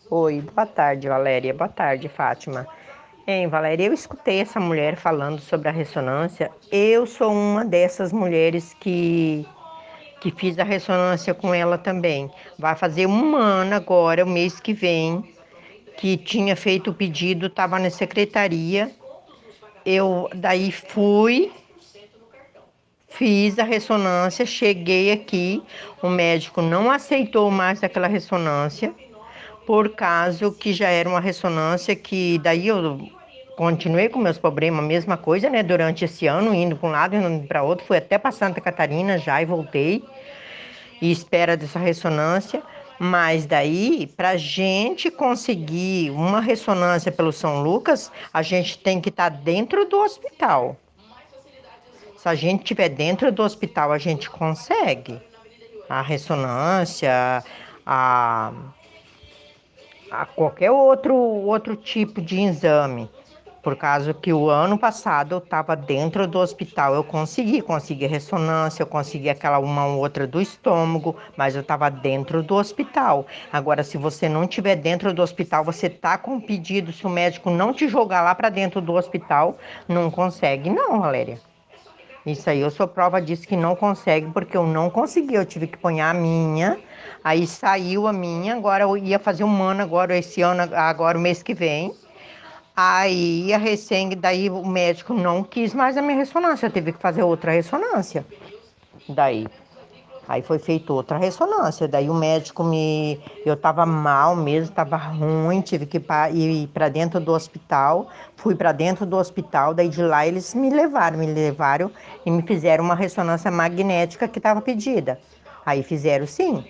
Oi, boa tarde, Valéria. Boa tarde, Fátima. Hein, Valéria, eu escutei essa mulher falando sobre a ressonância. Eu sou uma dessas mulheres que fiz a ressonância com ela também. Vai fazer um ano agora, o mês que vem, que tinha feito o pedido, estava na secretaria. Eu daí fui, fiz a ressonância, cheguei aqui, o médico não aceitou mais aquela ressonância. Por caso que já era uma ressonância que daí eu continuei com meus problemas, a mesma coisa, né? Durante esse ano, indo para um lado e indo para outro, fui até para Santa Catarina já e voltei e espera dessa ressonância. Mas daí, para a gente conseguir uma ressonância pelo São Lucas, a gente tem que estar dentro do hospital. Se a gente estiver dentro do hospital, a gente consegue a ressonância, a a qualquer outro tipo de exame. Por causa que o ano passado eu estava dentro do hospital, eu consegui ressonância, eu consegui aquela uma ou outra do estômago, mas eu estava dentro do hospital. Agora, se você não estiver dentro do hospital, você tá com pedido, se o médico não te jogar lá para dentro do hospital, não consegue, não, Valéria. Isso aí, eu sou prova disso que não consegue, porque eu não consegui. Eu tive que pôr a minha, aí saiu a minha. Agora eu ia fazer um ano, agora esse ano, agora o mês que vem. Aí a recém, daí o médico não quis mais a minha ressonância. Eu tive que fazer outra ressonância. Daí. Aí foi feita outra ressonância. Daí o médico me. Eu tava mal mesmo, tava ruim, tive que ir para dentro do hospital. Fui para dentro do hospital, daí de lá eles me levaram e me fizeram uma ressonância magnética que estava pedida. Aí fizeram sim,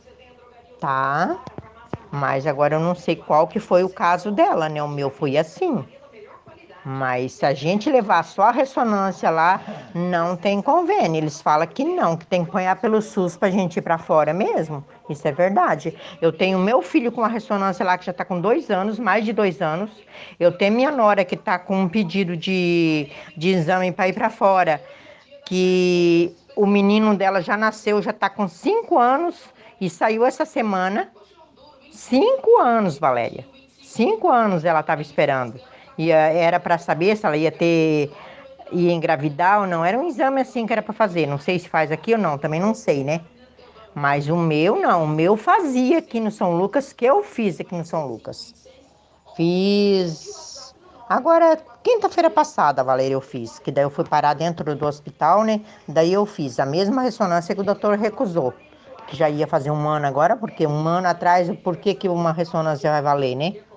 tá? Mas agora eu não sei qual que foi o caso dela, né? O meu foi assim. Mas se a gente levar só a ressonância lá, não tem convênio. Eles falam que não, que tem que apanhar pelo SUS para a gente ir para fora mesmo. Isso é verdade. Eu tenho meu filho com a ressonância lá que já está com 2 anos, mais de 2 anos. Eu tenho minha nora que está com um pedido de exame para ir para fora, que o menino dela já nasceu, já está com 5 anos e saiu essa semana. 5 anos, Valéria. 5 anos ela estava esperando. E era para saber se ela ia engravidar ou não. Era um exame assim que era para fazer. Não sei se faz aqui ou não, também não sei, né? Mas o meu não. O meu fazia aqui no São Lucas, que eu fiz aqui no São Lucas. Fiz. Agora, quinta-feira passada, Valéria, eu fiz. Que daí eu fui parar dentro do hospital, né? Daí eu fiz a mesma ressonância que o doutor recusou. Que já ia fazer um ano agora, porque um ano atrás, por que que uma ressonância vai valer, né?